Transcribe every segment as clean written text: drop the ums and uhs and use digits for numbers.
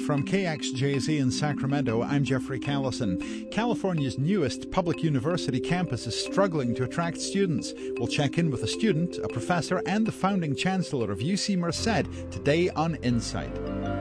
From KXJZ in Sacramento, I'm Jeffrey Callison. California's newest public university campus is struggling to attract students. We'll check in with a student, a professor, and the founding chancellor of UC Merced today on Insight.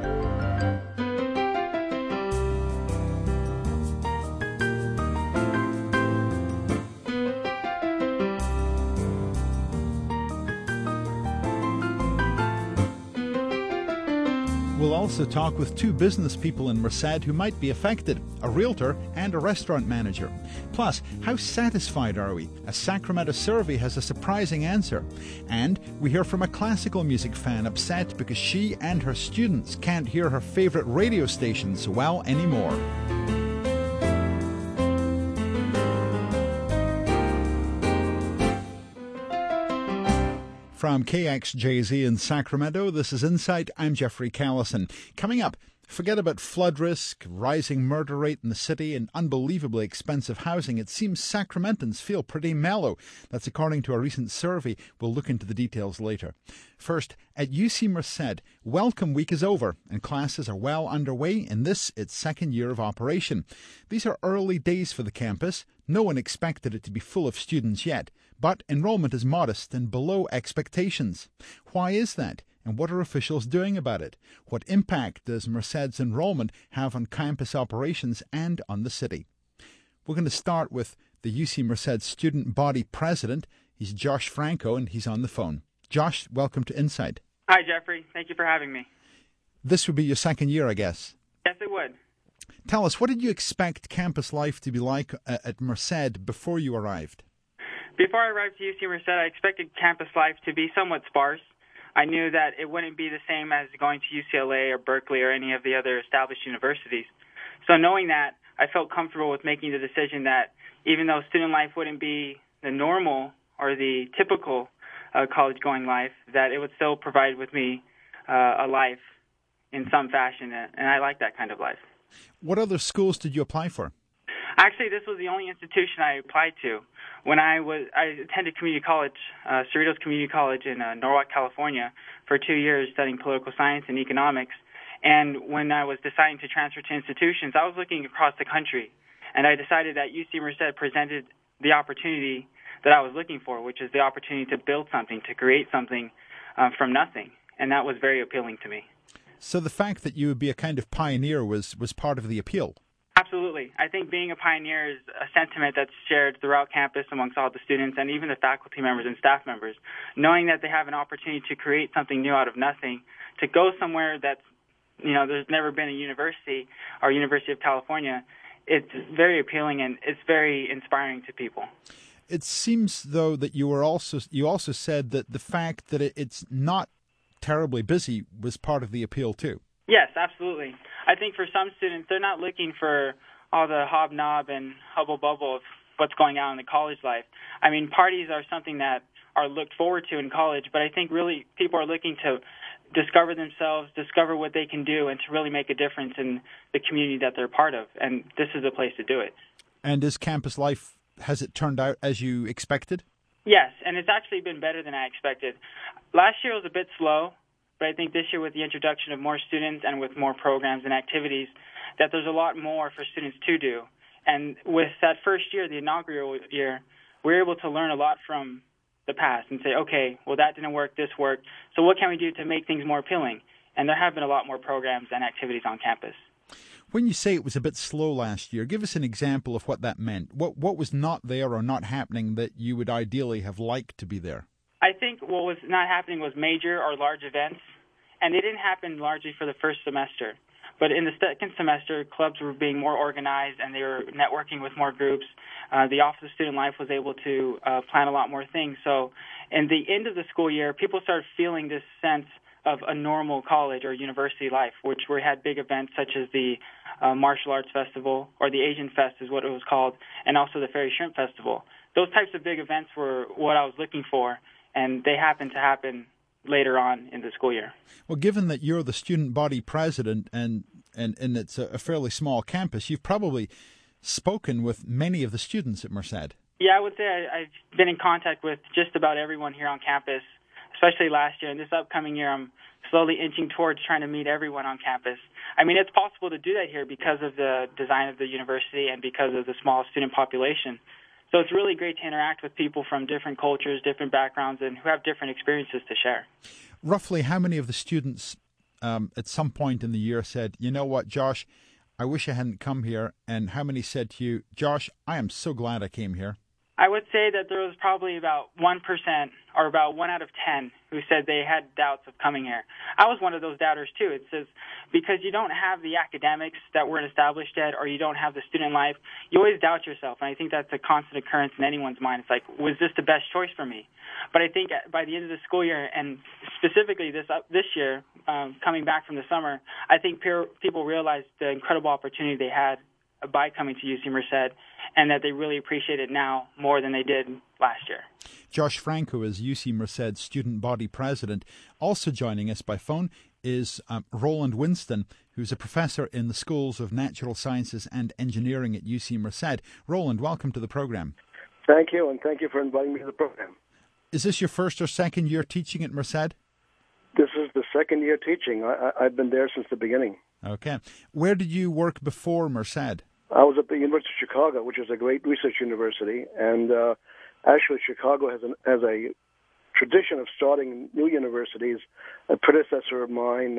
We'll also talk with two business people in Merced who might be affected, a realtor and a restaurant manager. Plus, how satisfied are we? A Sacramento survey has a surprising answer. And we hear from a classical music fan upset because she and her students can't hear her favorite radio stations well anymore. From KXJZ in Sacramento, this is Insight. I'm Jeffrey Callison. Coming up, forget about flood risk, rising murder rate in the city, and unbelievably expensive housing. It seems Sacramentans feel pretty mellow. That's according to a recent survey. We'll look into the details later. First, at UC Merced, Welcome Week is over and classes are well underway in this, its second year of operation. These are early days for the campus. No one expected it to be full of students yet, but enrollment is modest and below expectations. Why is that? And what are officials doing about it? What impact does Merced's enrollment have on campus operations and on the city? We're going to start with the UC Merced student body president. He's Josh Franco, and he's on the phone. Josh, welcome to Insight. Hi, Jeffrey. Thank you for having me. This would be your second year, I guess. Yes, it would. Tell us, what did you expect campus life to be like at Merced before you arrived? Before I arrived to UC Merced, I expected campus life to be somewhat sparse. I knew that it wouldn't be the same as going to UCLA or Berkeley or any of the other established universities. So knowing that, I felt comfortable with making the decision that even though student life wouldn't be the normal or the typical college-going life, that it would still provide with me a life in some fashion, and I like that kind of life. What other schools did you apply for? Actually, this was the only institution I applied to. When I attended community college, Cerritos Community College in Norwalk, California, for 2 years studying political science and economics. And when I was deciding to transfer to institutions, I was looking across the country, and I decided that UC Merced presented the opportunity that I was looking for, which is the opportunity to build something, to create something from nothing, and that was very appealing to me. So the fact that you would be a kind of pioneer was part of the appeal? Absolutely. I think being a pioneer is a sentiment that's shared throughout campus amongst all the students and even the faculty members and staff members. Knowing that they have an opportunity to create something new out of nothing, to go somewhere that's, there's never been a university or University of California, it's very appealing and it's very inspiring to people. It seems, though, that you also said that the fact that it's not terribly busy was part of the appeal, too. Yes, absolutely. I think for some students, they're not looking for all the hobnob and hubble-bubble of what's going on in the college life. I mean, parties are something that are looked forward to in college, but I think really people are looking to discover themselves, discover what they can do, and to really make a difference in the community that they're part of. And this is a place to do it. And is campus life, has it turned out as you expected? Yes, and it's actually been better than I expected. Last year was a bit slow, but I think this year with the introduction of more students and with more programs and activities, that there's a lot more for students to do. And with that first year, the inaugural year, we're able to learn a lot from the past and say, okay, well, that didn't work, this worked. So what can we do to make things more appealing? And there have been a lot more programs and activities on campus. When you say it was a bit slow last year, give us an example of what that meant. What was not there or not happening that you would ideally have liked to be there? I think what was not happening was major or large events, and they didn't happen largely for the first semester. But in the second semester, clubs were being more organized, and they were networking with more groups. The Office of Student Life was able to plan a lot more things. So in the end of the school year, people started feeling this sense of a normal college or university life, which we had big events such as the Martial Arts Festival, or the Asian Fest is what it was called, and also the Ferry Shrimp Festival. Those types of big events were what I was looking for, and they happened to happen later on in the school year. Well, given that you're the student body president and it's a fairly small campus, you've probably spoken with many of the students at Merced. Yeah, I would say I've been in contact with just about everyone here on campus, especially last year. And this upcoming year, I'm slowly inching towards trying to meet everyone on campus. I mean, it's possible to do that here because of the design of the university and because of the small student population. So it's really great to interact with people from different cultures, different backgrounds, and who have different experiences to share. Roughly how many of the students at some point in the year said, you know what, Josh, I wish I hadn't come here, and how many said to you, Josh, I am so glad I came here? I would say that there was probably about 1% or about 1 out of 10 who said they had doubts of coming here. I was one of those doubters too. It says because you don't have the academics that weren't established yet, or you don't have the student life, you always doubt yourself. And I think that's a constant occurrence in anyone's mind. It's like, was this the best choice for me? But I think by the end of the school year, and specifically this year, coming back from the summer, I think people realized the incredible opportunity they had by coming to UC Merced, and that they really appreciate it now more than they did last year. Josh Franco is UC Merced's student body president. Also joining us by phone is Roland Winston, who's a professor in the Schools of Natural Sciences and Engineering at UC Merced. Roland, welcome to the program. Thank you, and thank you for inviting me to the program. Is this your first or second year teaching at Merced? This is the second year teaching. I've been there since the beginning. Okay. Where did you work before Merced? I was at the University of Chicago, which is a great research university, and actually Chicago has a tradition of starting new universities. A predecessor of mine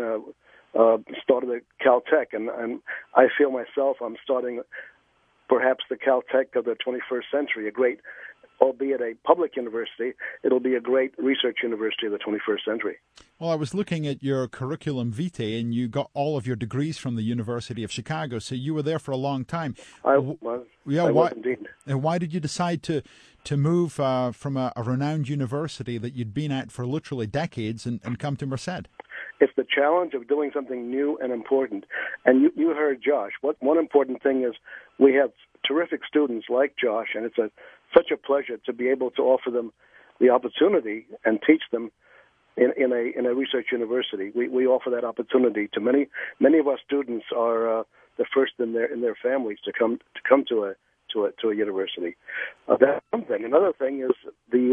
started at Caltech, and I feel myself I'm starting perhaps the Caltech of the 21st century, a great, albeit a public university, it'll be a great research university of the 21st century. Well, I was looking at your curriculum vitae, and you got all of your degrees from the University of Chicago, so you were there for a long time. I was indeed. And why did you decide to move from a renowned university that you'd been at for literally decades and come to Merced? It's the challenge of doing something new and important. And you heard Josh. One important thing is we have terrific students like Josh, and it's such a pleasure to be able to offer them the opportunity and teach them in a research university. We offer that opportunity to many of our students are the first in their families to come to a university. That's one thing. Another thing is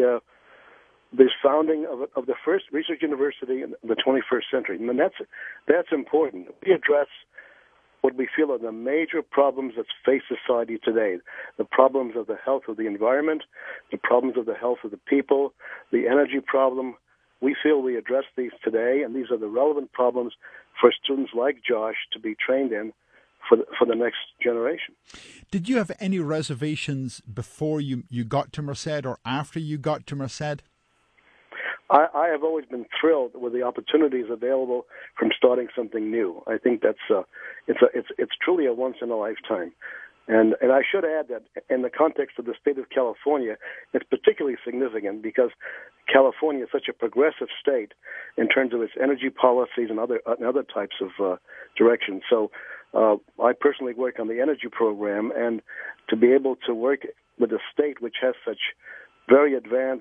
the founding of the first research university in the 21st century, and that's important. We address what we feel are the major problems that face society today, the problems of the health of the environment, the problems of the health of the people, the energy problem. We feel we address these today, and these are the relevant problems for students like Josh to be trained in for the next generation. Did you have any reservations before you got to Merced or after you got to Merced? I have always been thrilled with the opportunities available from starting something new. I think that's it's truly a once in a lifetime. And I should add that in the context of the state of California, it's particularly significant because California is such a progressive state in terms of its energy policies and other types of directions. So I personally work on the energy program, and to be able to work with a state which has such very advanced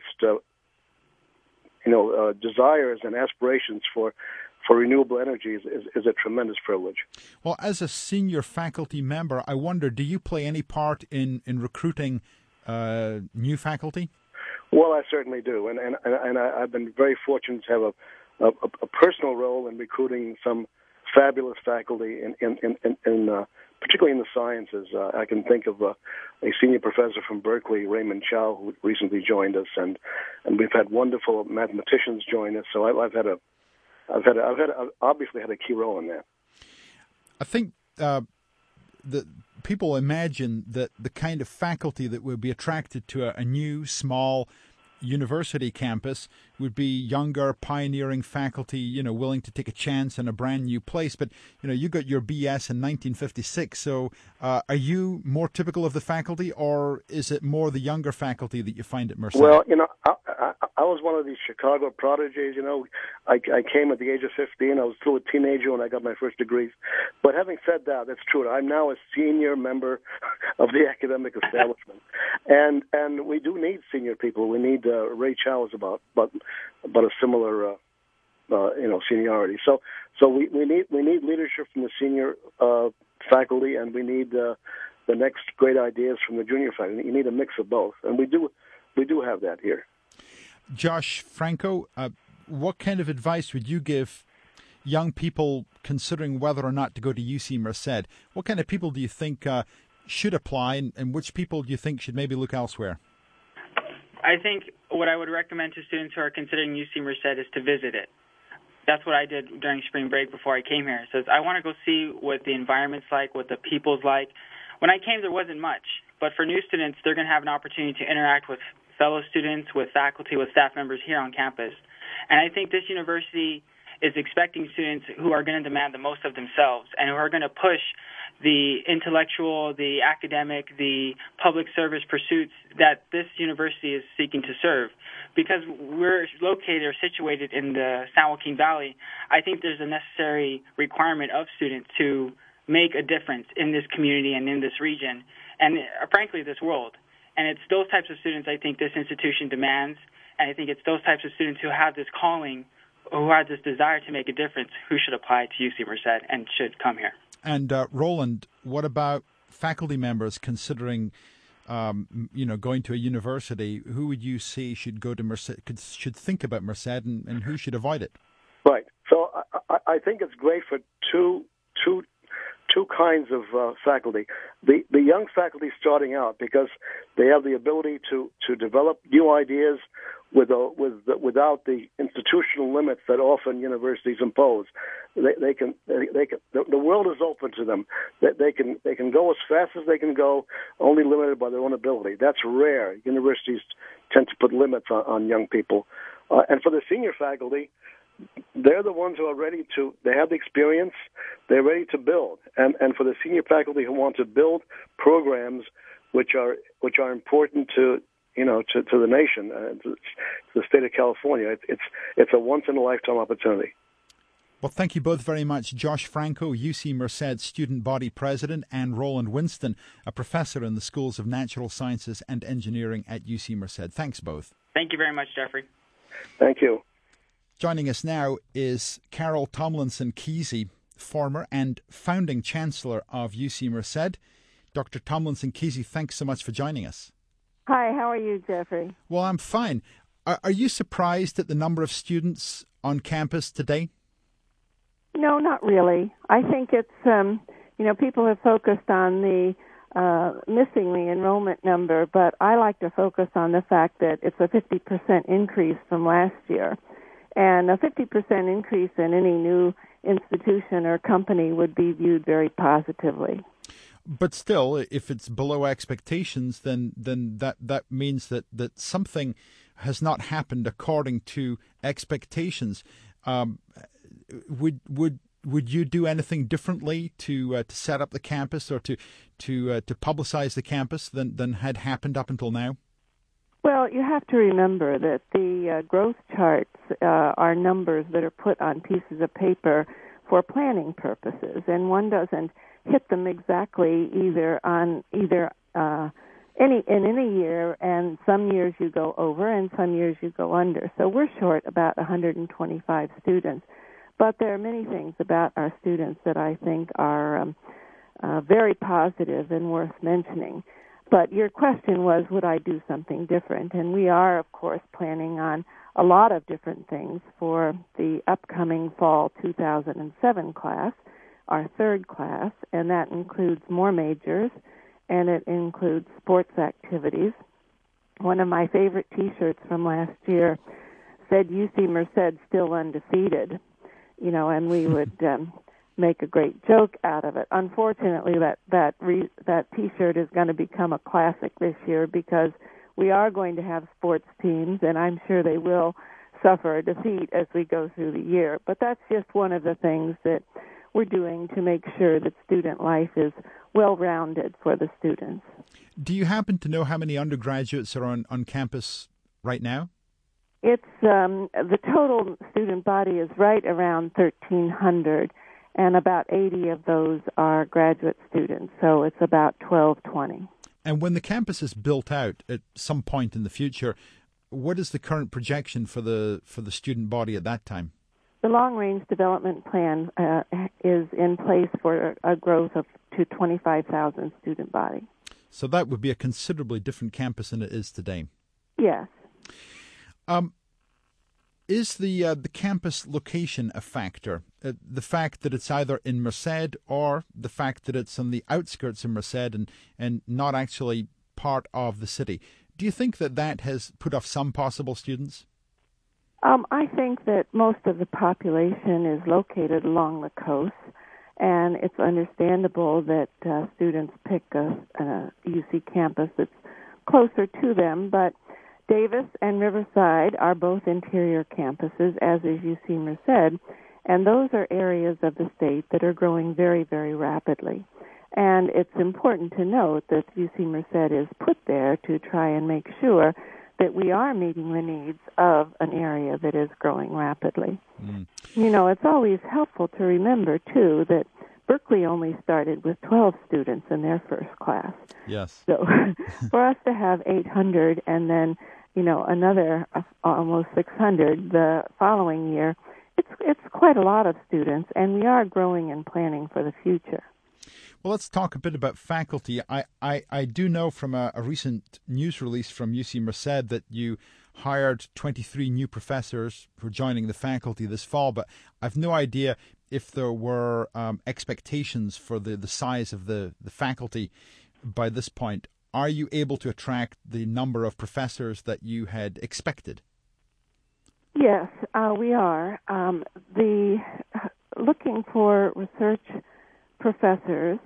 desires and aspirations for renewable energy is a tremendous privilege. Well, as a senior faculty member, I wonder, do you play any part in recruiting new faculty? Well, I certainly do, and I've been very fortunate to have a personal role in recruiting some fabulous faculty in particularly in the sciences. I can think of a senior professor from Berkeley, Raymond Chow, who recently joined us, and we've had wonderful mathematicians join us. So I've obviously had a key role in that. I think that people imagine that the kind of faculty that would be attracted to a new, small university campus would be younger, pioneering faculty, willing to take a chance in a brand new place. But, you got your BS in 1956. So are you more typical of the faculty, or is it more the younger faculty that you find at Merced? Well, I was one of these Chicago prodigies. I came at the age of 15. I was still a teenager when I got my first degrees. But having said that, that's true. I'm now a senior member of the academic establishment, and we do need senior people. We need Ray Chow is about a similar seniority. So we need leadership from the senior faculty, and we need the next great ideas from the junior faculty. You need a mix of both, and we do have that here. Josh Franco, what kind of advice would you give young people considering whether or not to go to UC Merced? What kind of people do you think should apply, and which people do you think should maybe look elsewhere? I think what I would recommend to students who are considering UC Merced is to visit it. That's what I did during spring break before I came here. So I want to go see what the environment's like, what the people's like. When I came, there wasn't much. But for new students, they're going to have an opportunity to interact with fellow students, with faculty, with staff members here on campus. And I think this university is expecting students who are going to demand the most of themselves and who are going to push the intellectual, the academic, the public service pursuits that this university is seeking to serve. Because we're located or situated in the San Joaquin Valley, I think there's a necessary requirement of students to make a difference in this community and in this region and, frankly, this world. And it's those types of students I think this institution demands, and I think it's those types of students who have this calling, who have this desire to make a difference, who should apply to UC Merced and should come here. And Roland, what about faculty members considering, going to a university? Who would you say should go to Merced, should think about Merced, and who should avoid it? Right. So I think it's great for two kinds of faculty. The young faculty starting out, because they have the ability to develop new ideas without the institutional limits that often universities impose. They can the world is open to them. They can go as fast as they can go, only limited by their own ability. That's rare. Universities tend to put limits on young people. And for the senior faculty, they're the ones who are they have the experience, they're ready to build. And for the senior faculty who want to build programs which are important to the nation, to the state of California, it's a once-in-a-lifetime opportunity. Well, thank you both very much. Josh Franco, UC Merced Student Body President, and Roland Winston, a professor in the Schools of Natural Sciences and Engineering at UC Merced. Thanks both. Thank you very much, Jeffrey. Thank you. Joining us now is Carol Tomlinson Kesey, former and founding Chancellor of UC Merced. Dr. Tomlinson Kesey, thanks so much for joining us. Hi, how are you, Jeffrey? Well, I'm fine. Are you surprised at the number of students on campus today? No, not really. I think it's, people have focused on the missing the enrollment number, but I like to focus on the fact that it's a 50% increase from last year. And a 50% increase in any new institution or company would be viewed very positively. But still, if it's below expectations, then that means that something has not happened according to expectations. Would you do anything differently to set up the campus or to publicize the campus than had happened up until now? Well, you have to remember that the growth charts are numbers that are put on pieces of paper for planning purposes, and one doesn't hit them exactly in any year, and some years you go over and some years you go under. So we're short about 125 students, but there are many things about our students that I think are very positive and worth mentioning. But your question was, would I do something different? And we are, of course, planning on a lot of different things for the upcoming fall 2007 class, our third class, and that includes more majors, and it includes sports activities. One of my favorite T-shirts from last year said UC Merced still undefeated, and we would make a great joke out of it. Unfortunately, that T-shirt is going to become a classic this year because we are going to have sports teams, and I'm sure they will suffer a defeat as we go through the year. But that's just one of the things that we're doing to make sure that student life is well-rounded for the students. Do you happen to know how many undergraduates are on campus right now? It's the total student body is right around 1,300, and about 80 of those are graduate students, so it's about 1,220. And when the campus is built out at some point in the future, what is the current projection for the student body at that time? The long-range development plan is in place for a growth to 25,000 student body. So that would be a considerably different campus than it is today. Yes. Is the campus location a factor? The fact that it's either in Merced or the fact that it's on the outskirts of Merced and not actually part of the city. Do you think that has put off some possible students? I think that most of the population is located along the coast, and it's understandable that students pick a UC campus that's closer to them, but Davis and Riverside are both interior campuses, as is UC Merced, and those are areas of the state that are growing very, very rapidly. And it's important to note that UC Merced is put there to try and make sure that we are meeting the needs of an area that is growing rapidly. You know, it's always helpful to remember, too, that Berkeley only started with 12 students in their first class. Yes. So for us to have 800 and then, you know, another almost 600 the following year, it's quite a lot of students, and we are growing and planning for the future. Well, let's talk a bit about faculty. I do know from a recent news release from UC Merced that you hired 23 new professors who are joining the faculty this fall, but I've no idea if there were expectations for the size of the faculty by this point. Are you able to attract the number of professors that you had expected? Yes, we are. Looking for research professors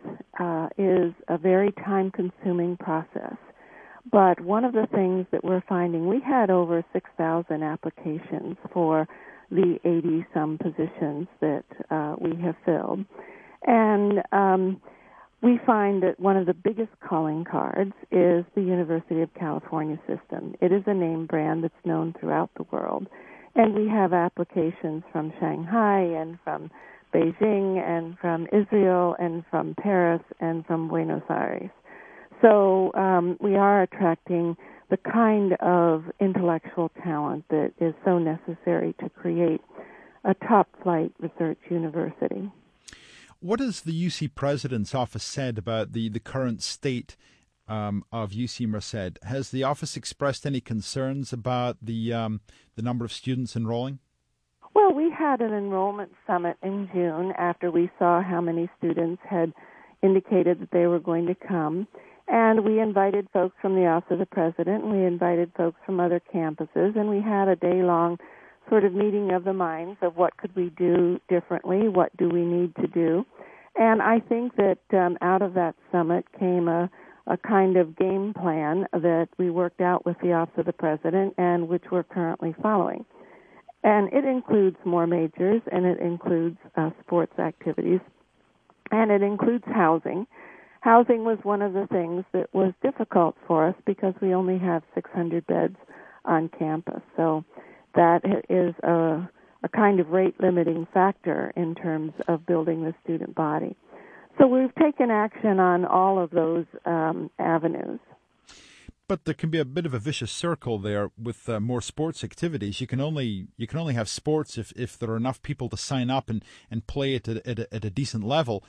is a very time-consuming process. But one of the things that we're finding, we had over 6,000 applications for the 80-some positions that we have filled. And we find that one of the biggest calling cards is the University of California system. It is a name brand that's known throughout the world. And we have applications from Shanghai and from Beijing and from Israel and from Paris and from Buenos Aires. So we are attracting the kind of intellectual talent that is so necessary to create a top-flight research university. What has the UC President's office said about the current state of UC Merced? Has the office expressed any concerns about the number of students enrolling? Well, we had an enrollment summit in June after we saw how many students had indicated that they were going to come. And we invited folks from the Office of the President, and we invited folks from other campuses, and we had a day-long sort of meeting of the minds of what could we do differently, what do we need to do. And I think that out of that summit came a kind of game plan that we worked out with the Office of the President and which we're currently following. And it includes more majors, and it includes sports activities, and it includes housing. Housing was one of the things that was difficult for us because we only have 600 beds on campus. So that is a kind of rate-limiting factor in terms of building the student body. So we've taken action on all of those avenues. But there can be a bit of a vicious circle there with more sports activities. You can only have sports if there are enough people to sign up and play it at a decent level,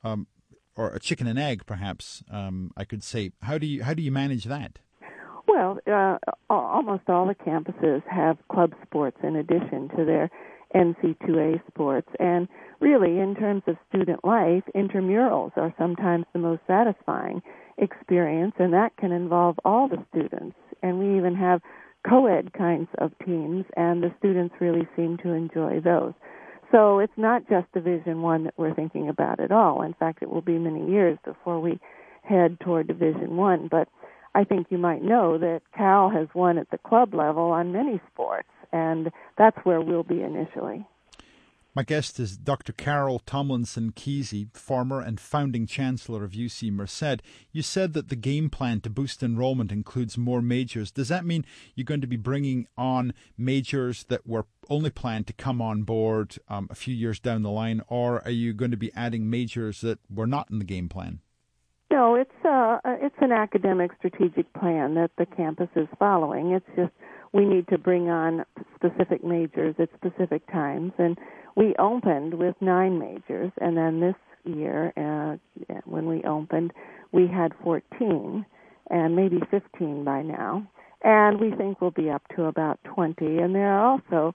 or a chicken and egg, perhaps. I could say. How do you manage that? Well, almost all the campuses have club sports in addition to their NC2A sports, and really, in terms of student life, intramurals are sometimes the most satisfying experience, and that can involve all the students. And we even have co-ed kinds of teams, and the students really seem to enjoy those. So it's not just Division I that we're thinking about at all. In fact, it will be many years before we head toward Division I. But I think you might know that Cal has won at the club level on many sports, and that's where we'll be initially. My guest is Dr. Carol Tomlinson-Kesey, former and founding Chancellor of UC Merced. You said that the game plan to boost enrollment includes more majors. Does that mean you're going to be bringing on majors that were only planned to come on board a few years down the line, or are you going to be adding majors that were not in the game plan? No, it's an academic strategic plan that the campus is following. It's just we need to bring on specific majors at specific times, and we opened with 9 majors, and then this year, when we opened, we had 14, and maybe 15 by now. And we think we'll be up to about 20. And there are also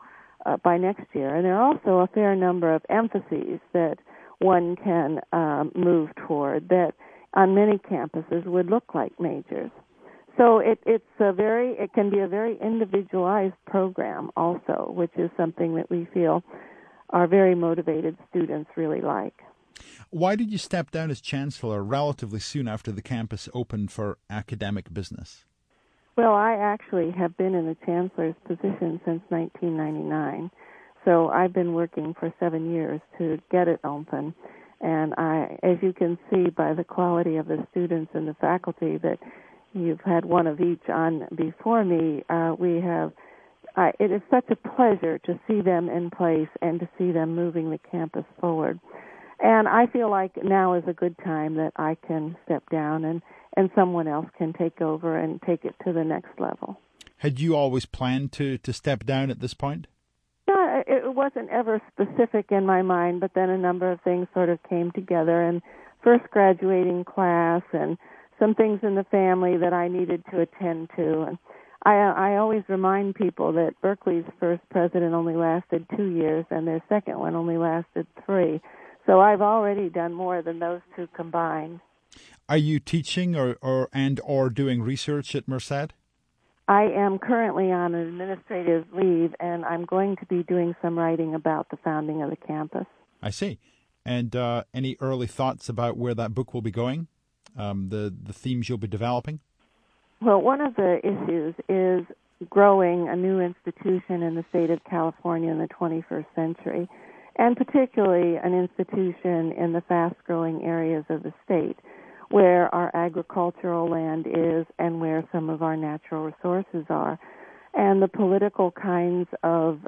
by next year. And there are also a fair number of emphases that one can move toward that on many campuses would look like majors. So it can be a very individualized program also, which is something that we feel our very motivated students really like. Why did you step down as Chancellor relatively soon after the campus opened for academic business? Well, I actually have been in the Chancellor's position since 1999, so I've been working for 7 years to get it open. And as you can see by the quality of the students and the faculty that you've had one of each on before me, it is such a pleasure to see them in place and to see them moving the campus forward. And I feel like now is a good time that I can step down and someone else can take over and take it to the next level. Had you always planned to step down at this point? No, it wasn't ever specific in my mind, but then a number of things sort of came together, and first graduating class and some things in the family that I needed to attend to. And I always remind people that Berkeley's first president only lasted 2 years and their second one only lasted 3. So I've already done more than those two combined. Are you teaching or doing research at Merced? I am currently on an administrative leave, and I'm going to be doing some writing about the founding of the campus. I see. And any early thoughts about where that book will be going? The themes you'll be developing? Well, one of the issues is growing a new institution in the state of California in the 21st century, and particularly an institution in the fast-growing areas of the state where our agricultural land is and where some of our natural resources are. And the political kinds of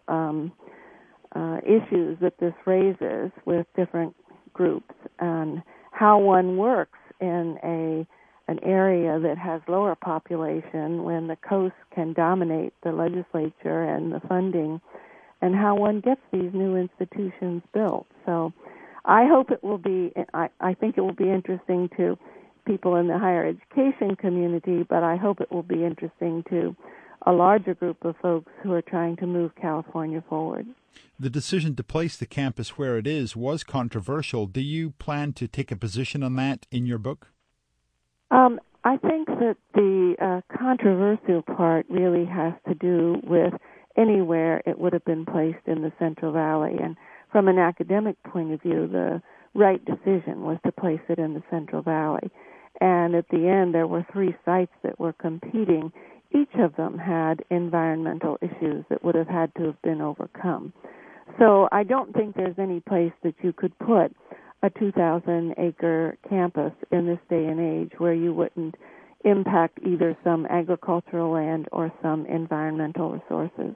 issues that this raises with different groups and how one works in an area that has lower population when the coast can dominate the legislature and the funding, and how one gets these new institutions built. So I hope it will be, I think it will be interesting to people in the higher education community, but I hope it will be interesting to a larger group of folks who are trying to move California forward. The decision to place the campus where it is was controversial. Do you plan to take a position on that in your book? I think that the controversial part really has to do with anywhere it would have been placed in the Central Valley. And from an academic point of view, the right decision was to place it in the Central Valley. And at the end, there were 3 sites that were competing. Each of them had environmental issues that would have had to have been overcome. So I don't think there's any place that you could put a 2,000-acre campus in this day and age where you wouldn't impact either some agricultural land or some environmental resources.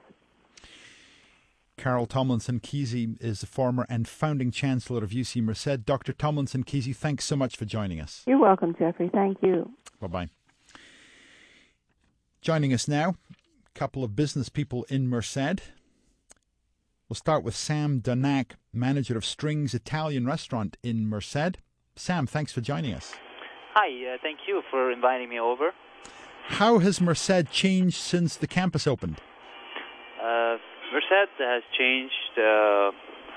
Carol Tomlinson-Kesey is the former and founding Chancellor of UC Merced. Dr. Tomlinson-Kesey, thanks so much for joining us. You're welcome, Jeffrey. Thank you. Bye-bye. Joining us now, a couple of business people in Merced. We'll start with Sam Donack, manager of Strings Italian Restaurant in Merced. Sam, thanks for joining us. Hi, thank you for inviting me over. How has Merced changed since the campus opened? Merced has changed a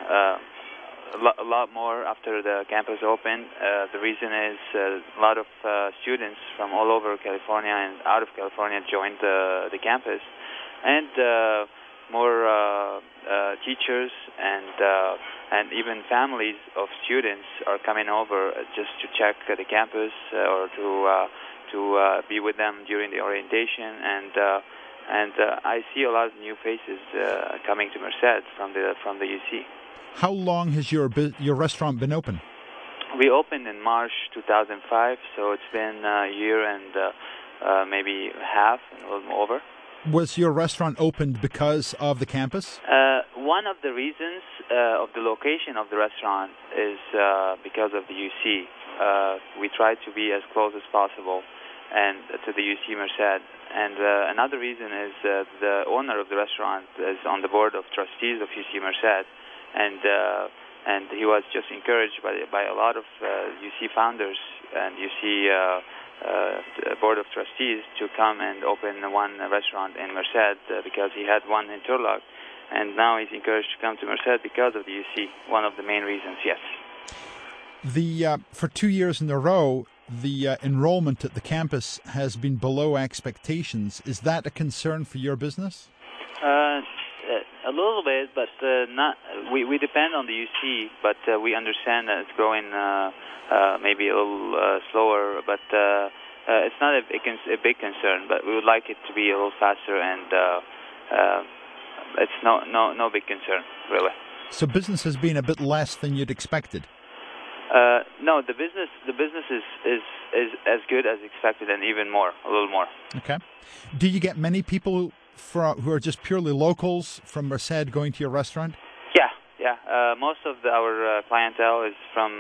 lot more after the campus opened. The reason is a lot of students from all over California and out of California joined the campus, and more teachers and even families of students are coming over just to check the campus or to be with them during the orientation, and I see a lot of new faces coming to Merced from the UC. How long has your restaurant been open? We opened in March 2005, so it's been a year and maybe half, and a little over. Was your restaurant opened because of the campus? One of the reasons of the location of the restaurant is because of the UC. We try to be as close as possible and to the UC Merced. And another reason is the owner of the restaurant is on the board of trustees of UC Merced, and he was just encouraged by a lot of UC founders and UC board of trustees to come and open one restaurant in Merced because he had one in Turlock, and now he's encouraged to come to Merced because of the UC. One of the main reasons, yes. For 2 years in a row, the enrollment at the campus has been below expectations. Is that a concern for your business? A little bit, but not. We depend on the UC, but we understand that it's growing maybe a little slower. But it's not a big concern. But we would like it to be a little faster, and it's no big concern really. So business has been a bit less than you'd expected. No, the business is as good as expected, and even more, a little more. Okay. Do you get many people who are just purely locals from Merced going to your restaurant? Yeah. Most of our clientele is from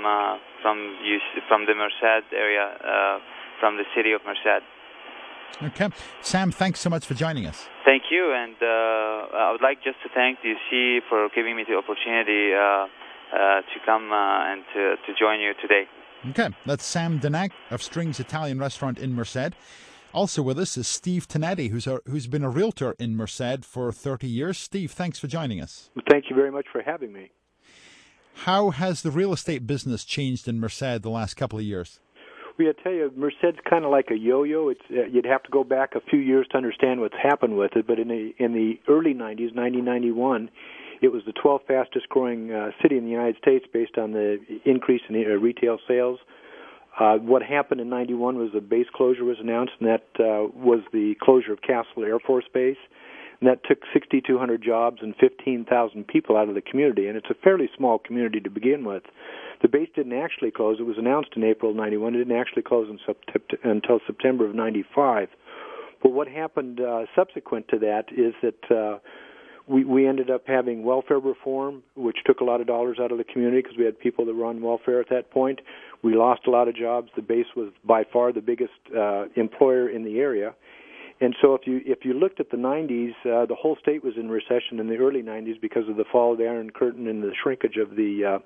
the Merced area, from the city of Merced. Okay. Sam, thanks so much for joining us. Thank you, and I would like just to thank the UC for giving me the opportunity to come and to join you today. Okay, that's Sam Denac of Strings Italian Restaurant in Merced. Also with us is Steve Tenetti, who's been a realtor in Merced for 30 years. Steve, thanks for joining us. Thank you very much for having me. How has the real estate business changed in Merced the last couple of years? Well, I tell you, Merced's kind of like a yo-yo. It's you'd have to go back a few years to understand what's happened with it. But in the early 90s, 1991, it was the 12th fastest growing city in the United States based on the increase in retail sales. What happened in 91 was a base closure was announced, and that was the closure of Castle Air Force Base. And that took 6,200 jobs and 15,000 people out of the community, and it's a fairly small community to begin with. The base didn't actually close. It was announced in April of 91. It didn't actually close until September of 95. But what happened subsequent to that is that we ended up having welfare reform, which took a lot of dollars out of the community because we had people that were on welfare at that point. We lost a lot of jobs. The base was by far the biggest employer in the area. And so if you looked at the 90s, the whole state was in recession in the early 90s because of the fall of the Iron Curtain and the shrinkage of the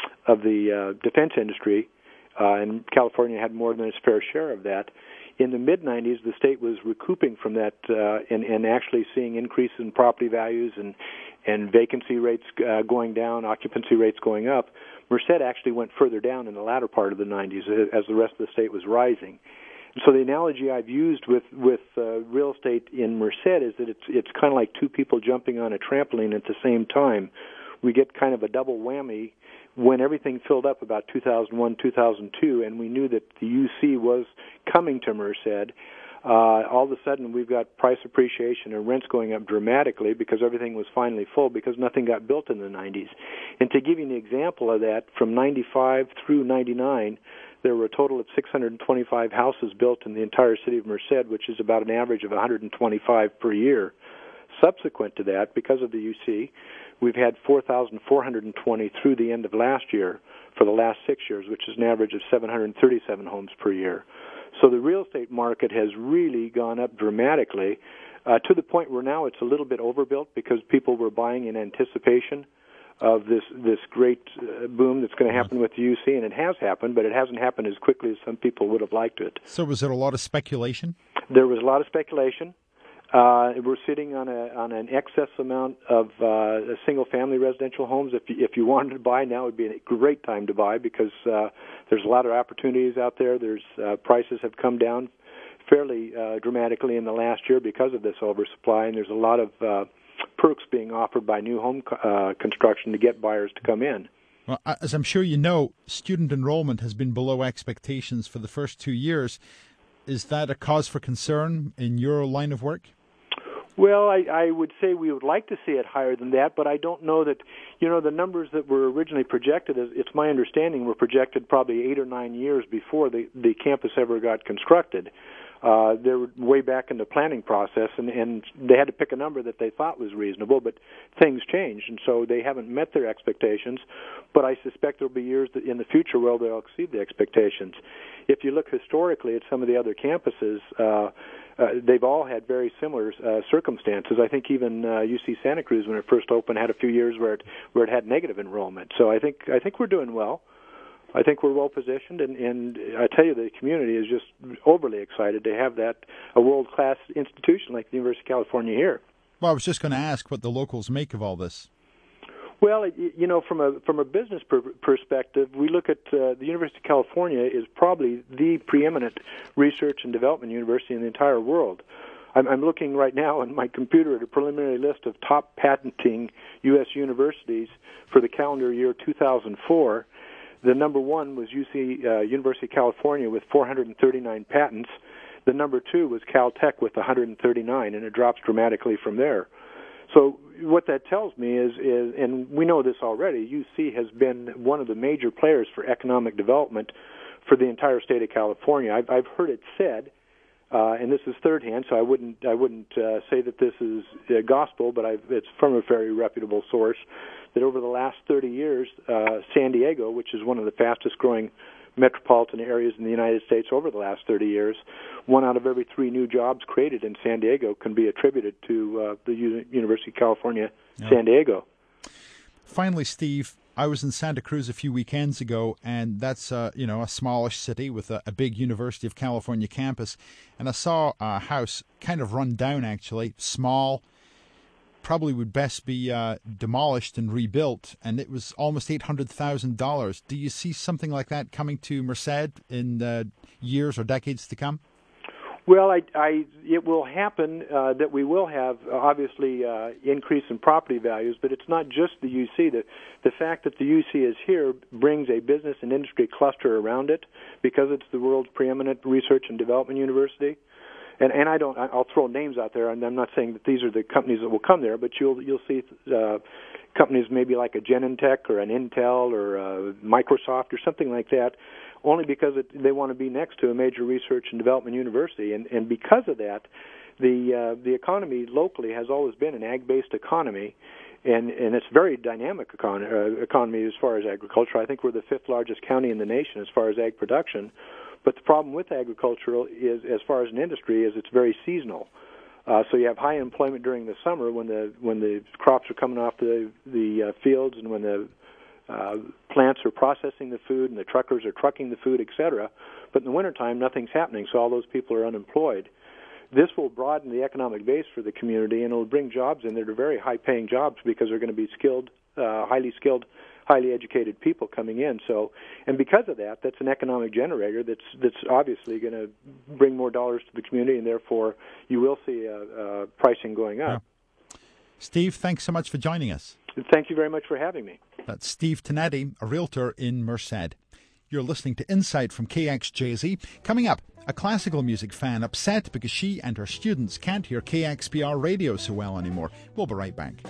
defense industry, and California had more than its fair share of that. In the mid-90s, the state was recouping from that and actually seeing increase in property values and vacancy rates going down, occupancy rates going up. Merced actually went further down in the latter part of the 90s as the rest of the state was rising. So the analogy I've used with real estate in Merced is that it's kind of like two people jumping on a trampoline at the same time. We get kind of a double whammy when everything filled up about 2001, 2002, and we knew that the UC was coming to Merced. All of a sudden, we've got price appreciation and rents going up dramatically because everything was finally full because nothing got built in the 90s. And to give you an example of that, from 95 through 99, there were a total of 625 houses built in the entire city of Merced, which is about an average of 125 per year. Subsequent to that, because of the UC, we've had 4,420 through the end of last year for the last 6 years, which is an average of 737 homes per year. So the real estate market has really gone up dramatically to the point where now it's a little bit overbuilt because people were buying in anticipation of this great boom that's going to happen with the UC, and it has happened, but it hasn't happened as quickly as some people would have liked it. So was there a lot of speculation? There was a lot of speculation. We're sitting on an excess amount of single-family residential homes. If you wanted to buy, now would be a great time to buy because there's a lot of opportunities out there. There's prices have come down fairly dramatically in the last year because of this oversupply, and there's a lot of perks being offered by new home construction to get buyers to come in. Well, as I'm sure you know, student enrollment has been below expectations for the first 2 years. Is that a cause for concern in your line of work? Well, I would say we would like to see it higher than that, but I don't know that, the numbers that were originally projected, it's my understanding, were projected probably 8 or 9 years before the campus ever got constructed. They were way back in the planning process, and they had to pick a number that they thought was reasonable, but things changed, and so they haven't met their expectations, but I suspect there will be years in the future where they'll exceed the expectations. If you look historically at some of the other campuses, they've all had very similar circumstances. I think even UC Santa Cruz, when it first opened, had a few years where it had negative enrollment. So I think we're doing well. I think we're well positioned, and I tell you, the community is just overly excited to have a world-class institution like the University of California here. Well, I was just going to ask what the locals make of all this. Well, from a business perspective, we look at the University of California is probably the preeminent research and development university in the entire world. I'm looking right now on my computer at a preliminary list of top patenting U.S. universities for the calendar year 2004. The number one was University of California with 439 patents. The number two was Caltech with 139, and it drops dramatically from there. So what that tells me is, and we know this already, UC has been one of the major players for economic development for the entire state of California. I've heard it said, and this is third hand, so I wouldn't say that this is gospel, but it's from a very reputable source, that over the last 30 years, San Diego, which is one of the fastest growing metropolitan areas in the United States over the last 30 years, 1 out of every 3 new jobs created in San Diego can be attributed to the University of California, San Diego. Finally, Steve, I was in Santa Cruz a few weekends ago, and that's a smallish city with a big University of California campus, and I saw a house kind of run down, actually, small, probably would best be demolished and rebuilt, and it was almost $800,000. Do you see something like that coming to Merced in years or decades to come? Well, it will happen that we will have, obviously, increase in property values, but it's not just the UC. The fact that the UC is here brings a business and industry cluster around it because it's the world's preeminent research and development university. And I'll throw names out there, and I'm not saying that these are the companies that will come there, but you'll see companies maybe like a Genentech or an Intel or a Microsoft or something like that, only because they want to be next to a major research and development university. And because of that, the economy locally has always been an ag-based economy, and it's a very dynamic economy as far as agriculture. I think we're the 5th largest county in the nation as far as ag production. But the problem with agricultural is, as far as an industry, is it's very seasonal. So you have high employment during the summer when the crops are coming off the fields and when the plants are processing the food and the truckers are trucking the food, etc. But in the wintertime, nothing's happening, so all those people are unemployed. This will broaden the economic base for the community, and it will bring jobs in there to very high-paying jobs because they're going to be highly skilled, highly educated people coming in. So, and because of that, that's an economic generator that's obviously going to bring more dollars to the community, and therefore you will see pricing going up. Yeah. Steve, thanks so much for joining us. Thank you very much for having me. That's Steve Tenetti, a realtor in Merced. You're listening to Insight from KXJZ. Coming up, a classical music fan upset because she and her students can't hear KXPR radio so well anymore. We'll be right back.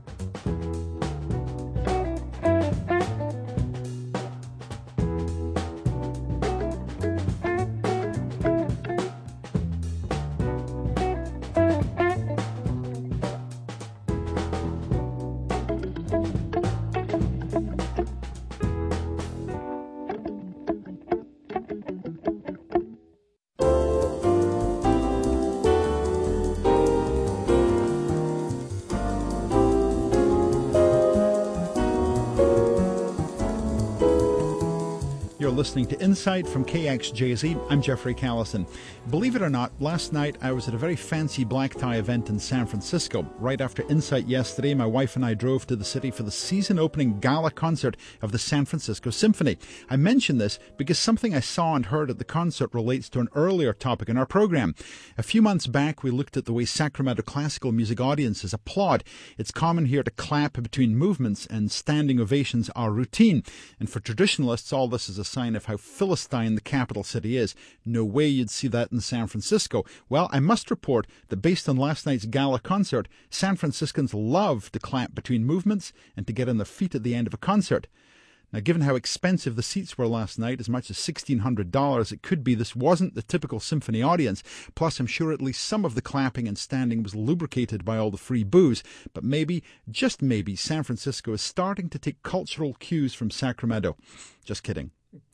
Listening to Insight from KXJZ. I'm Jeffrey Callison. Believe it or not, last night I was at a very fancy black tie event in San Francisco. Right after Insight yesterday, my wife and I drove to the city for the season opening gala concert of the San Francisco Symphony. I mention this because something I saw and heard at the concert relates to an earlier topic in our program. A few months back, we looked at the way Sacramento classical music audiences applaud. It's common here to clap between movements, and standing ovations are routine. And for traditionalists, all this is a sign of how Philistine the capital city is. No way you'd see that in San Francisco. Well, I must report that based on last night's gala concert, San Franciscans love to clap between movements and to get on their feet at the end of a concert. Now, given how expensive the seats were last night, as much as $1,600, it could be this wasn't the typical symphony audience. Plus, I'm sure at least some of the clapping and standing was lubricated by all the free booze. But maybe, just maybe, San Francisco is starting to take cultural cues from Sacramento. Just kidding.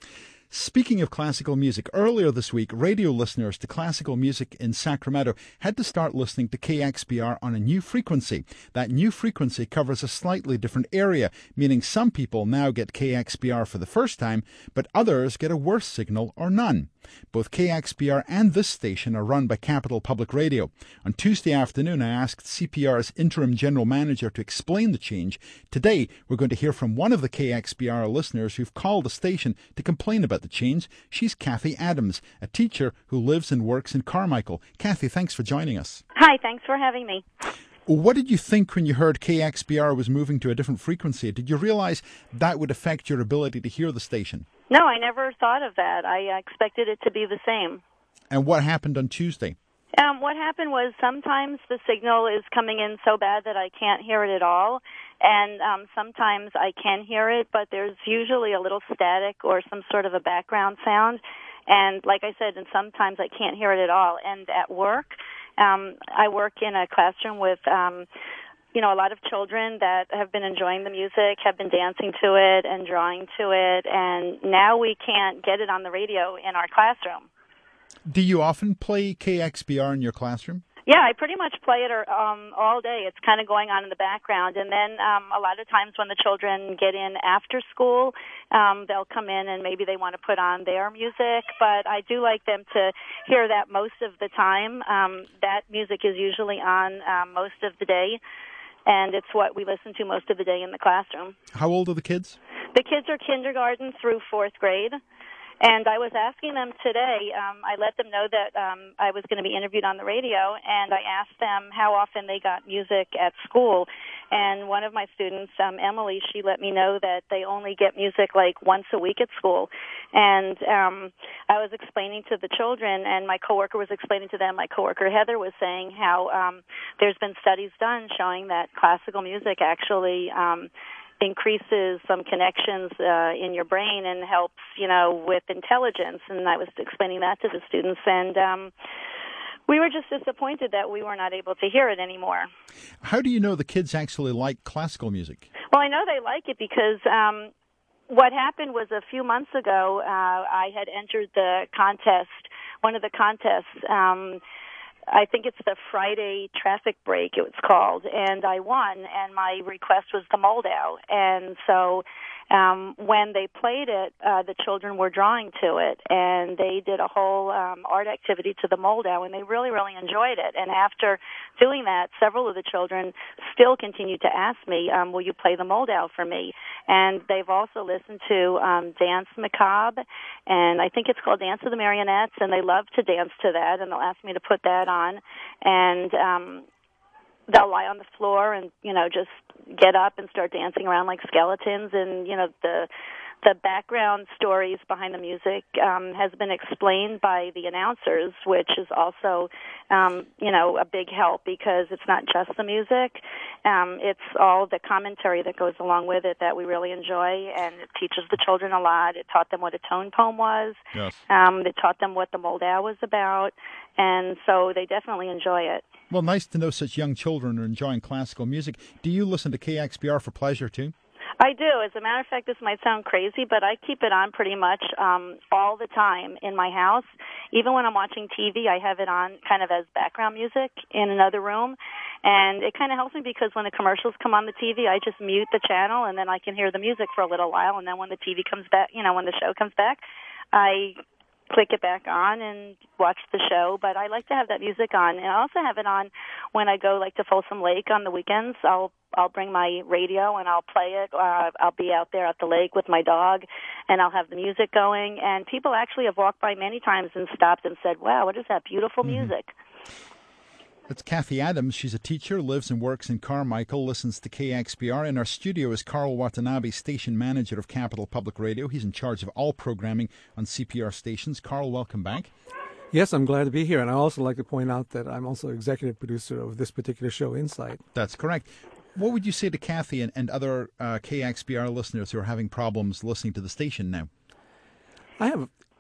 Speaking of classical music, earlier this week, radio listeners to classical music in Sacramento had to start listening to KXPR on a new frequency. That new frequency covers a slightly different area, meaning some people now get KXPR for the first time, but others get a worse signal or none. Both KXPR and this station are run by Capital Public Radio. On Tuesday afternoon, I asked CPR's interim general manager to explain the change. Today, we're going to hear from one of the KXPR listeners who've called the station to complain about the change. She's Kathy Adams, a teacher who lives and works in Carmichael. Kathy, thanks for joining us. Hi, thanks for having me. What did you think when you heard KXPR was moving to a different frequency? Did you realize that would affect your ability to hear the station? No, I never thought of that. I expected it to be the same. And what happened on Tuesday? What happened was sometimes the signal is coming in so bad that I can't hear it at all, and sometimes I can hear it, but there's usually a little static or some sort of a background sound. And like I said, and sometimes I can't hear it at all. And at work, I work in a classroom with a lot of children that have been enjoying the music, have been dancing to it and drawing to it, and now we can't get it on the radio in our classroom. Do you often play KXPR in your classroom? Yeah, I pretty much play it all day. It's kind of going on in the background. And then a lot of times when the children get in after school, they'll come in and maybe they want to put on their music. But I do like them to hear that most of the time. That music is usually on most of the day. And it's what we listen to most of the day in the classroom. How old are the kids? The kids are kindergarten through 4th grade. And I was asking them today, I let them know that I was going to be interviewed on the radio, and I asked them how often they got music at school. And one of my students, Emily, she let me know that they only get music like once a week at school. And I was explaining to the children, and my coworker was explaining to them, my coworker Heather was saying how there's been studies done showing that classical music actually increases some connections in your brain and helps, with intelligence. And I was explaining that to the students, and we were just disappointed that we were not able to hear it anymore. How do you know the kids actually like classical music? Well, I know they like it because what happened was a few months ago, I had entered the contest, one of the contests, I think it's the Friday traffic break, it was called, and I won, and my request was the Moldau. And so when they played it, the children were drawing to it, and they did a whole art activity to the Moldau, and they really, really enjoyed it. And after doing that, several of the children still continued to ask me, will you play the Moldau for me? And they've also listened to Dance Macabre, and I think it's called Dance of the Marionettes, and they love to dance to that, and they'll ask me to put that on. And they'll lie on the floor and, just get up and start dancing around like skeletons. And, the background stories behind the music has been explained by the announcers, which is also, a big help because it's not just the music. It's all the commentary that goes along with it that we really enjoy, and it teaches the children a lot. It taught them what a tone poem was. Yes. It taught them what the Moldau was about, and so they definitely enjoy it. Well, nice to know such young children are enjoying classical music. Do you listen to KXPR for pleasure, too? I do. As a matter of fact, this might sound crazy, but I keep it on pretty much all the time in my house. Even when I'm watching TV, I have it on kind of as background music in another room. And it kind of helps me because when the commercials come on the TV, I just mute the channel, and then I can hear the music for a little while. And then when the TV comes back, when the show comes back, I click it back on and watch the show. But I like to have that music on. And I also have it on when I go to Folsom Lake on the weekends. I'll bring my radio and I'll play it. I'll be out there at the lake with my dog, and I'll have the music going. And people actually have walked by many times and stopped and said, wow, what is that beautiful music? That's Kathy Adams. She's a teacher, lives and works in Carmichael, listens to KXPR. In our studio is Carl Watanabe, station manager of Capital Public Radio. He's in charge of all programming on CPR stations. Carl, welcome back. Yes, I'm glad to be here. And I also like to point out that I'm also executive producer of this particular show, Insight. That's correct. What would you say to Kathy and other KXPR listeners who are having problems listening to the station now? I have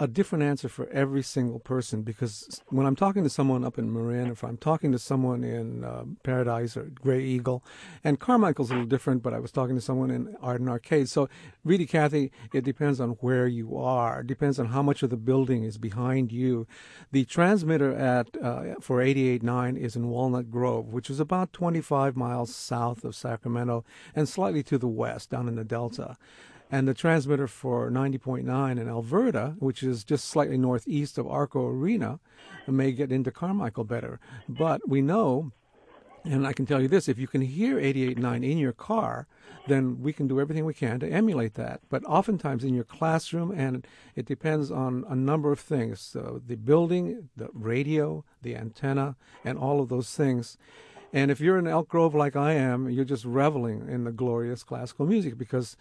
a different answer for every single person, because when I'm talking to someone up in Marin, if I'm talking to someone in Paradise or Grey Eagle, and Carmichael's a little different, but I was talking to someone in Arden Arcade. So really, Kathy, it depends on where you are. It depends on how much of the building is behind you. The transmitter for 88.9 is in Walnut Grove, which is about 25 miles south of Sacramento and slightly to the west, down in the Delta. And the transmitter for 90.9 in Alberta, which is just slightly northeast of Arco Arena, may get into Carmichael better. But we know, and I can tell you this, if you can hear 88.9 in your car, then we can do everything we can to emulate that. But oftentimes in your classroom, and it depends on a number of things, so the building, the radio, the antenna, and all of those things. And if you're in Elk Grove like I am, you're just reveling in the glorious classical music, because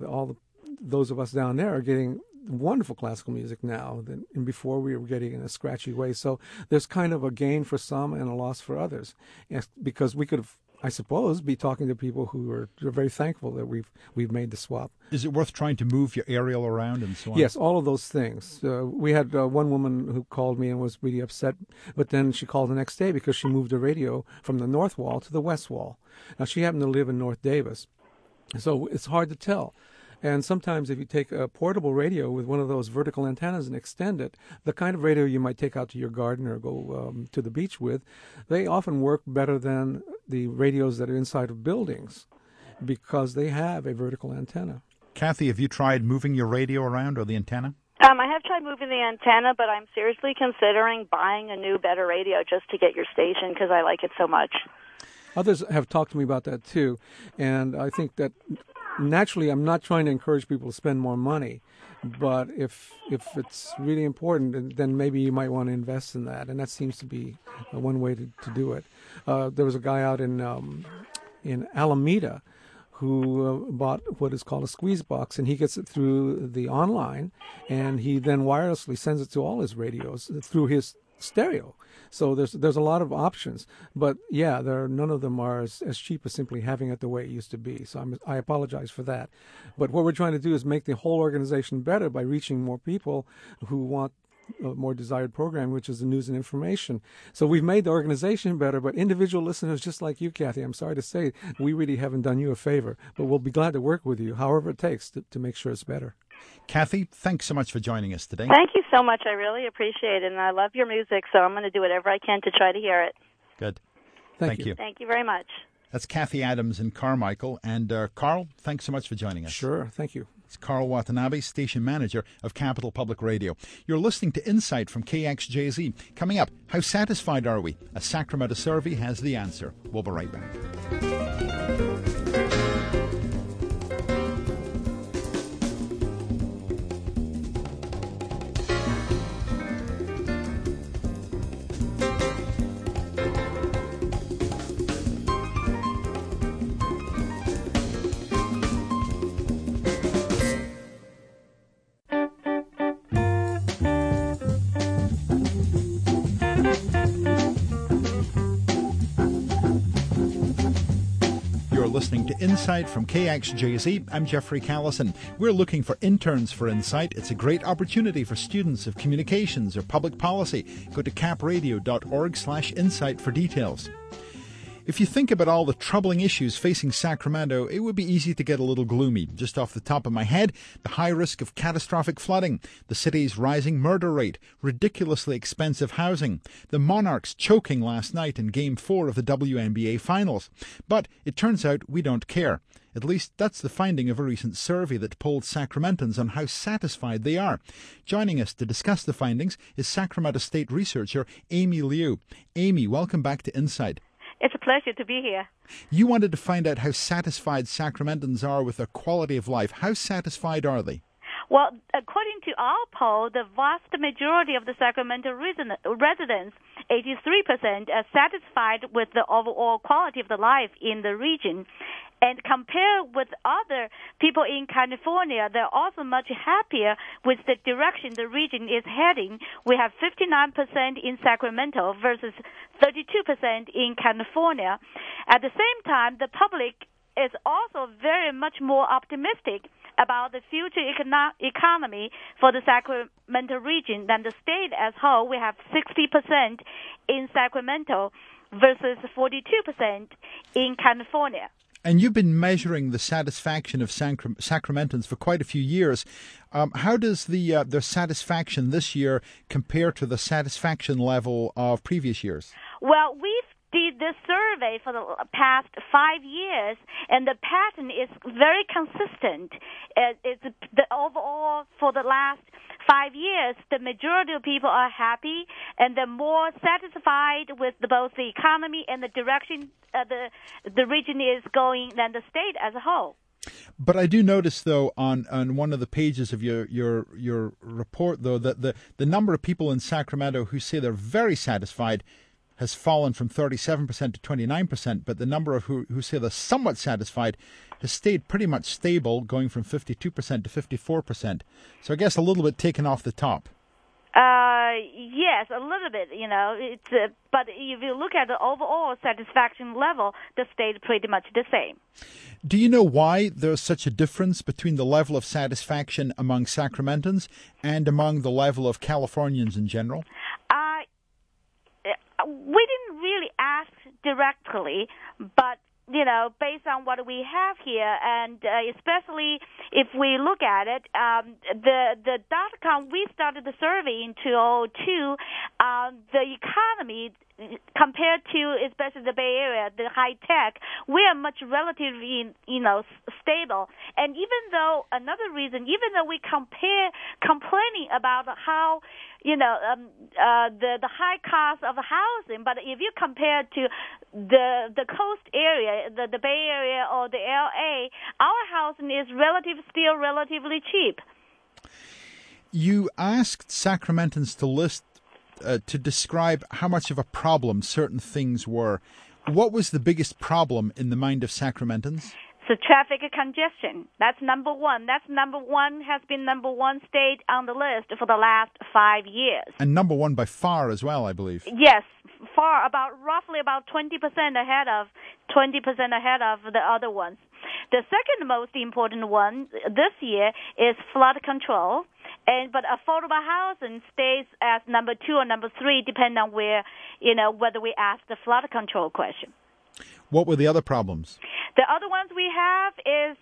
those of us down there are getting wonderful classical music now than before we were getting in a scratchy way. So there's kind of a gain for some and a loss for others, because we could have, I suppose, be talking to people who are very thankful that we've made the swap. Is it worth trying to move your aerial around and so on? Yes, all of those things. We had one woman who called me and was really upset, but then she called the next day because she moved her radio from the north wall to the west wall. Now, she happened to live in North Davis, so it's hard to tell. And sometimes if you take a portable radio with one of those vertical antennas and extend it, the kind of radio you might take out to your garden or go to the beach with, they often work better than the radios that are inside of buildings because they have a vertical antenna. Kathy, have you tried moving your radio around or the antenna? I have tried moving the antenna, but I'm seriously considering buying a new, better radio just to get your station because I like it so much. Others have talked to me about that too, and I think that naturally I'm not trying to encourage people to spend more money, but if it's really important, then maybe you might want to invest in that, and that seems to be one way to do it. There was a guy out in Alameda who bought what is called a squeeze box, and he gets it through the online, and he then wirelessly sends it to all his radios through his stereo. So there's a lot of options, but yeah, none of them are as cheap as simply having it the way it used to be. So I apologize for that. But what we're trying to do is make the whole organization better by reaching more people who want a more desired program, which is the news and information. So we've made the organization better, but individual listeners just like you, Kathy, I'm sorry to say, we really haven't done you a favor, but we'll be glad to work with you, however it takes, to make sure it's better. Kathy, thanks so much for joining us today. Thank you so much. I really appreciate it, and I love your music, so I'm going to do whatever I can to try to hear it. Good. Thank you. Thank you very much. That's Kathy Adams in Carmichael. And Carl, thanks so much for joining us. Sure, thank you. It's Carl Watanabe, station manager of Capital Public Radio. You're listening to Insight from KXJZ. Coming up, how satisfied are we? A Sacramento survey has the answer. We'll be right back. Listening to Insight from KXJZ. I'm Jeffrey Callison. We're looking for interns for Insight. It's a great opportunity for students of communications or public policy. Go to capradio.org/insight for details. If you think about all the troubling issues facing Sacramento, it would be easy to get a little gloomy. Just off the top of my head, the high risk of catastrophic flooding, the city's rising murder rate, ridiculously expensive housing, the Monarchs choking last night in Game 4 of the WNBA Finals. But it turns out we don't care. At least that's the finding of a recent survey that polled Sacramentans on how satisfied they are. Joining us to discuss the findings is Sacramento State researcher Amy Liu. Amy, welcome back to Insight. It's a pleasure to be here. You wanted to find out how satisfied Sacramentans are with their quality of life. How satisfied are they? Well, according to our poll, the vast majority of the Sacramento residents, 83%, are satisfied with the overall quality of the life in the region. And compared with other people in California, they're also much happier with the direction the region is heading. We have 59% in Sacramento versus 32% in California. At the same time, the public is also very much more optimistic about the future economy for the Sacramento Sacramento region than the state as whole. We have 60% in Sacramento versus 42% in California. And you've been measuring the satisfaction of Sacramentans for quite a few years. How does their satisfaction this year compare to the satisfaction level of previous years? Well, we've did this survey for the past 5 years, and the pattern is very consistent. It's the overall for the last 5 years, the majority of people are happy, and they're more satisfied with both the economy and the direction the region is going than the state as a whole. But I do notice, though, on one of the pages of your report, though, that the number of people in Sacramento who say they're very satisfied has fallen from 37% to 29%, but the number of who say they're somewhat satisfied has stayed pretty much stable, going from 52% to 54%. So I guess a little bit taken off the top. Yes, a little bit. It's but if you look at the overall satisfaction level, the stayed pretty much the same. Do you know why there's such a difference between the level of satisfaction among Sacramentans and among the level of Californians in general? We didn't really ask directly, but based on what we have here, and especially if we look at it, the .com, we started the survey in 2002. The economy, compared to especially the Bay Area, the high tech, we are much relatively, stable. And even though we complaining about how, the high cost of housing, but if you compare to the coast area, the Bay Area or the LA, our housing is still relatively cheap. You asked Sacramentans to describe how much of a problem certain things were. What was the biggest problem in the mind of Sacramentans? So traffic congestion. That's number one. Has been number one state on the list for the last 5 years. And number one by far as well, I believe. Yes, far, roughly about 20% ahead of the other ones. The second most important one this year is flood control. But affordable housing stays as number 2 or number 3, depending on where, whether we ask the flood control question. What were the other problems? The other ones we have is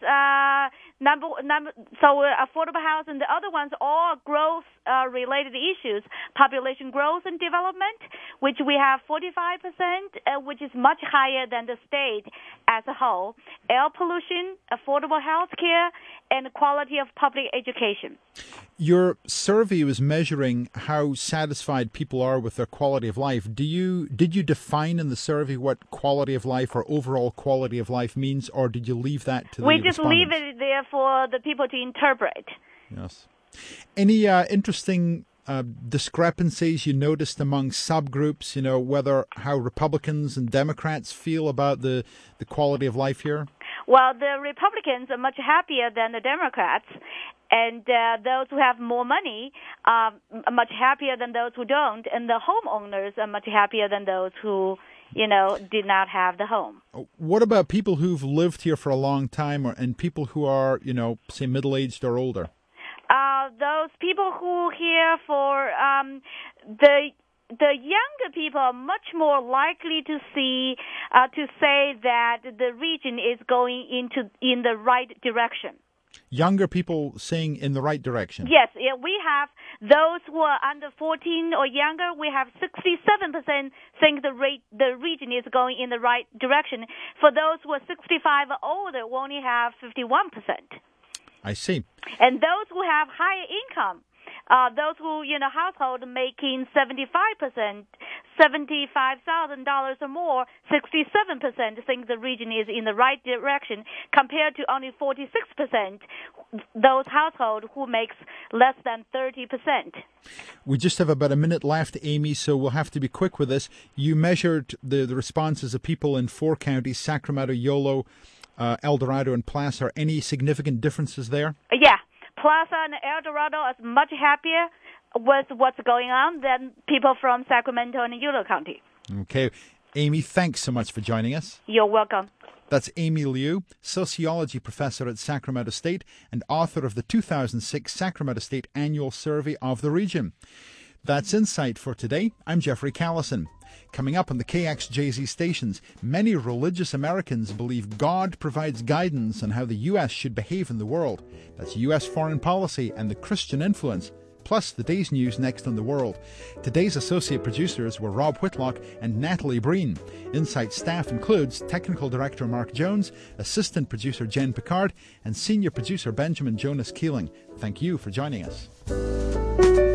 affordable housing. The other ones all growth related issues, population growth and development, which we have 45%, which is much higher than the state as a whole. Air pollution, affordable health care, and quality of public education. Your survey was measuring how satisfied people are with their quality of life. Did you define in the survey what quality of life or overall quality of life means, or did you leave that to the respondents? We just leave it there for the people to interpret. Yes. Any interesting discrepancies you noticed among subgroups, how Republicans and Democrats feel about the quality of life here? Well, the Republicans are much happier than the Democrats, and those who have more money are much happier than those who don't, and the homeowners are much happier than those who, did not have the home. What about people who've lived here for a long time and people who are, say, middle-aged or older? Those people who here for the younger people are much more likely to say that the region is going in the right direction. Younger people saying in the right direction? Yes, we have those who are under 14 or younger. We have 67% think the region is going in the right direction. For those who are 65 or older, we only have 51%. I see. And those who have higher income, those who, household making $75,000 or more, 67% think the region is in the right direction, compared to only 46% those households who makes less than 30%. We just have about a minute left, Amy, so we'll have to be quick with this. You measured the responses of people in 4 counties, Sacramento, Yolo, El Dorado, and Placer. Are any significant differences there? Yeah. Placer and El Dorado are much happier with what's going on than people from Sacramento and Yolo County. Okay. Amy, thanks so much for joining us. You're welcome. That's Amy Liu, sociology professor at Sacramento State and author of the 2006 Sacramento State Annual Survey of the Region. That's Insight for today. I'm Jeffrey Callison. Coming up on the KXJZ stations, many religious Americans believe God provides guidance on how the U.S. should behave in the world. That's U.S. foreign policy and the Christian influence. Plus, the day's news next on the world. Today's associate producers were Rob Whitlock and Natalie Breen. Insight staff includes Technical Director Mark Jones, Assistant Producer Jen Picard, and Senior Producer Benjamin Jonas Keeling. Thank you for joining us.